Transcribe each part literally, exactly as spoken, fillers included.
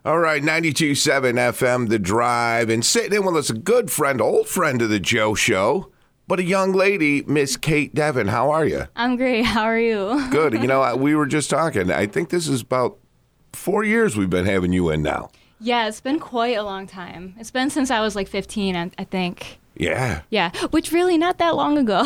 All right, ninety-two point seven F M, The Drive, and sitting in with us a good friend, old friend of the Joe Show, but a young lady, Miss Kate Devin. How are you? I'm great. How are you? Good. You know, we were just talking. I think this is about four years we've been having you in now. Yeah, it's been quite a long time. It's been since I was like fifteen, I, I think. Yeah. Yeah, which really not that long ago.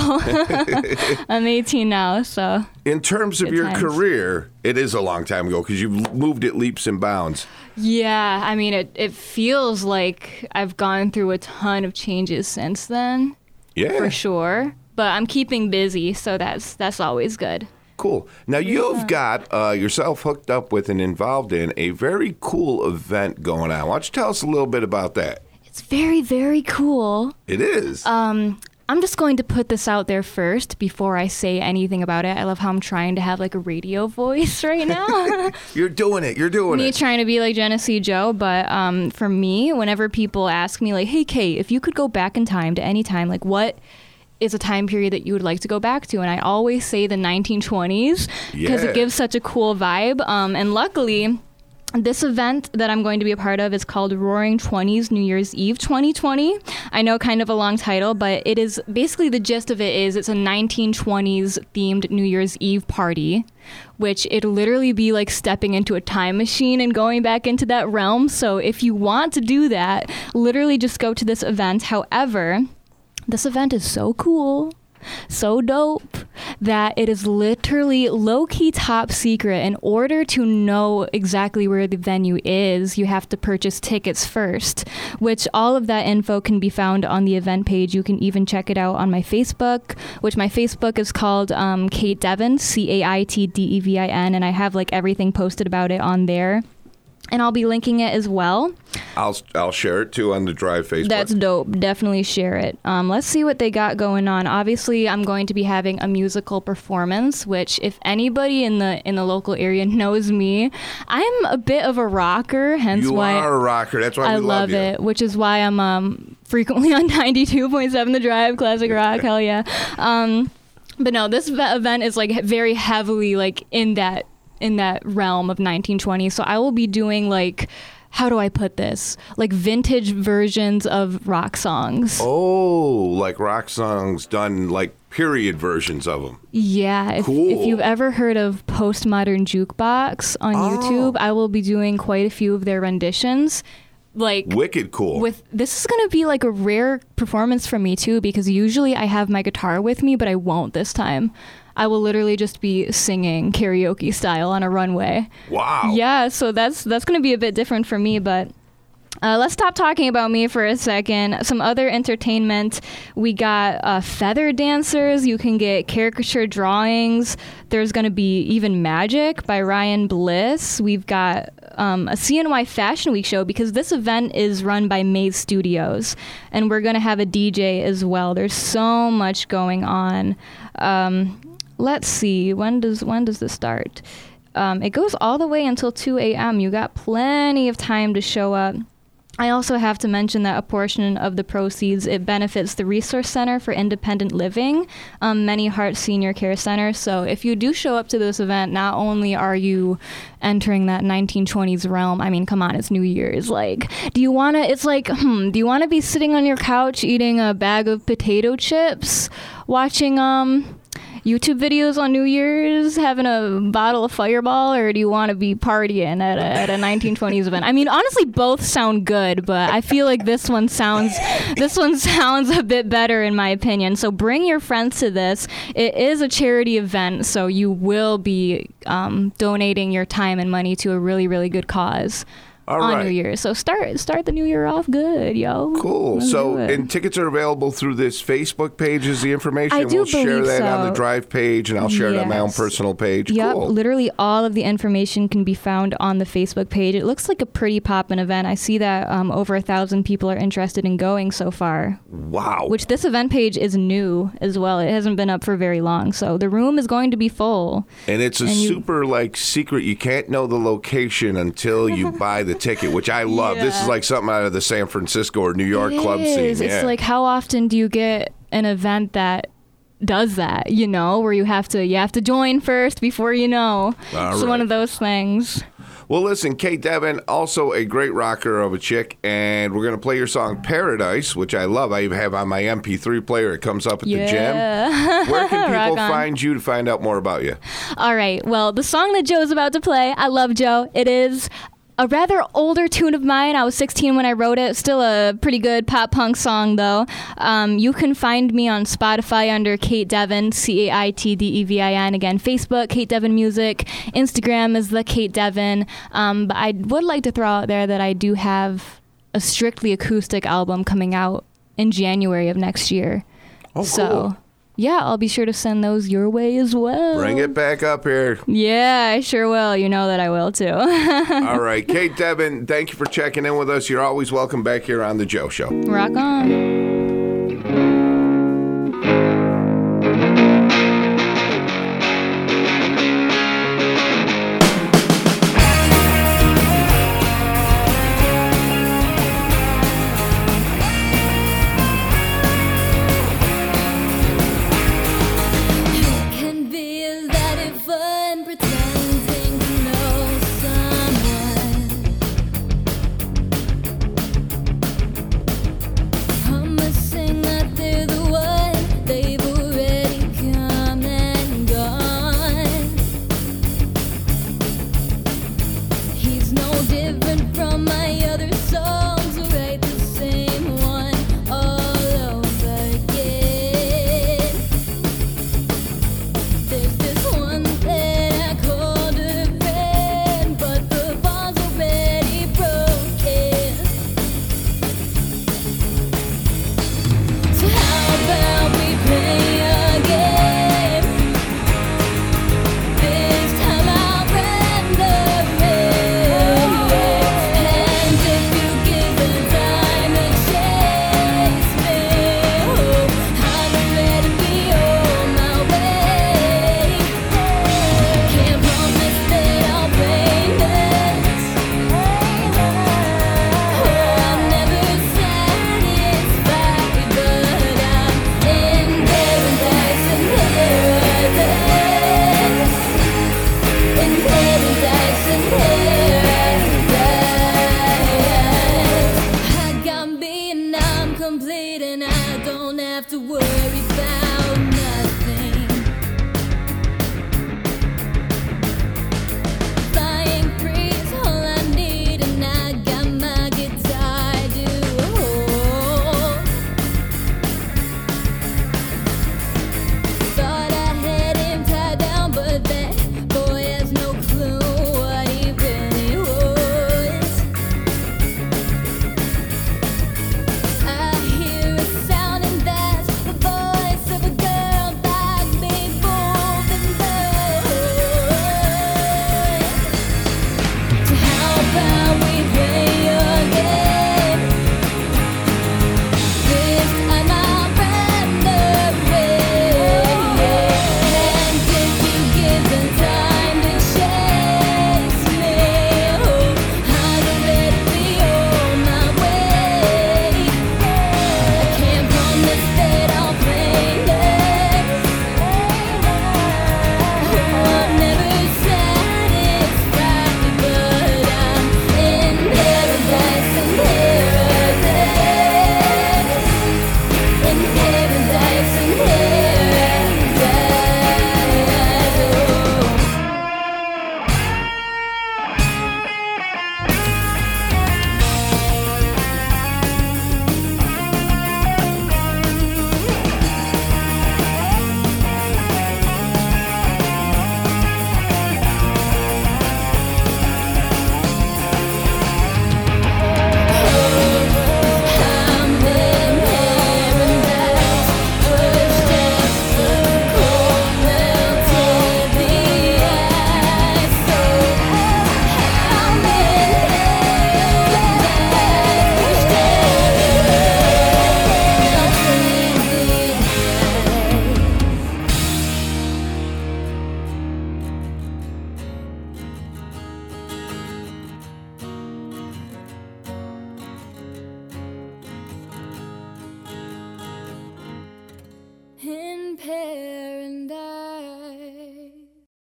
I'm eighteen now, so. In terms of Good your times. career, it is a long time ago because you've moved at leaps and bounds. Yeah, I mean, it, it feels like I've gone through a ton of changes since then. Yeah. For sure. But I'm keeping busy, so that's that's always good. Cool. Now, you've got uh, yourself hooked up with and involved in a very cool event going on. Why don't you tell us a little bit about that? It's very, very cool. It is. Um, I'm just going to put this out there first before I say anything about it. I love how I'm trying to have like a radio voice right now. You're doing it. You're doing me it. trying to be like Genesee Joe, but um, for me, whenever people ask me like, hey, Kate, if you could go back in time to any time, like what is a time period that you would like to go back to? And I always say the nineteen twenties because Yeah. it gives such a cool vibe. Um, and luckily, this event that I'm going to be a part of is called Roaring Twenties New Year's Eve twenty twenty. I know, kind of a long title, but it is basically the gist of it is it's a nineteen twenties themed New Year's Eve party, which it'll literally be like stepping into a time machine and going back into that realm. So if you want to do that, literally just go to this event. However, this event is so cool, so dope, that it is literally low-key top secret. In order to know exactly where the venue is, you have to purchase tickets first, which all of that info can be found on the event page. You can even check it out on my Facebook, which my Facebook is called um, Kate Devin, C A I T D E V I N, and I have like everything posted about it on there. And I'll be linking it as well. I'll I'll share it too on the Drive Facebook. That's dope. Definitely share it. Um, let's see what they got going on. Obviously, I'm going to be having a musical performance, which if anybody in the in the local area knows me, I'm a bit of a rocker, hence you why are a rocker. That's why I we love, love you. it, which is why I'm um, frequently on ninety-two point seven The Drive, classic rock, hell yeah. Um, but no, this ve- event is like very heavily like in that in that realm of nineteen twenty. So I will be doing like, how do I put this? Like vintage versions of rock songs. Oh, like rock songs done like period versions of them. Yeah. If, Cool. if you've ever heard of Postmodern Jukebox on Oh. YouTube, I will be doing quite a few of their renditions. Like Wicked cool. with this is gonna be like a rare performance for me too, because usually I have my guitar with me, but I won't this time. I will literally just be singing karaoke style on a runway. Wow. Yeah, so that's that's gonna be a bit different for me, but uh, let's stop talking about me for a second. Some other entertainment. We got uh, feather dancers. You can get caricature drawings. There's going to be even magic by Ryan Bliss. We've got um, a C N Y Fashion Week show because this event is run by Maze Studios. And we're going to have a D J as well. There's so much going on. Um, let's see. When does when does this start? Um, it goes all the way until two a.m. You got plenty of time to show up. I also have to mention that a portion of the proceeds, it benefits the Resource Center for Independent Living, um, Many Heart Senior Care Center. So if you do show up to this event, not only are you entering that nineteen twenties realm, I mean, come on, it's New Year's. Like, do you want to, it's like, hmm, do you want to be sitting on your couch eating a bag of potato chips, watching, um... YouTube videos on New Year's, having a bottle of Fireball, or do you want to be partying at a, at a nineteen twenties event? I mean, honestly, both sound good, but I feel like this one sounds this one sounds a bit better in my opinion. So bring your friends to this. It is a charity event, so you will be um, donating your time and money to a really, really good cause. All on right. New Year. So start start the new year off good, yo. Cool. Let's So, do it. and tickets are available through this Facebook page is the information. I do We'll share believe that on so. the Drive page, and I'll share it on my own Yes. personal page. Yep, Cool. literally all of the information can be found on the Facebook page. It looks like a pretty poppin' event. I see that um, over a thousand people are interested in going so far, Wow. which this event page is new as well. It hasn't been up for very long, so the room is going to be full. And it's a And you- super like secret. You can't know the location until you buy the ticket, which I love. This is Yeah. like something out of the San Francisco or New York It club is. scene. It's Yeah. like, how often do you get an event that does that, you know, where you have to you have to join first before you know. All It's right. one of those things. Well, listen, Kate Devin, also a great rocker of a chick, and we're going to play your song Paradise, which I love. I even have on my M P three player. It comes up at Yeah. the gym. Where can people Rock on. find you to find out more about you? All right. Well, the song that Joe's about to play, I love Joe. It is a rather older tune of mine. I was sixteen when I wrote it. Still a pretty good pop punk song, though. Um, you can find me on Spotify under Kate Devin, C A I T D E V I N. Again, Facebook, Kate Devin Music. Instagram is the Kate Devin. Um, but I would like to throw out there that I do have a strictly acoustic album coming out in January of next year. Oh, so, cool. yeah, I'll be sure to send those your way as well. Bring it back up here. Yeah, I sure will. You know that I will, too. All right, Kate Devin, thank you for checking in with us. You're always welcome back here on The Joe Show. Rock on. It can be a lot of fun pretending to know someone, promising that they're the one. They've already come and gone. He's no different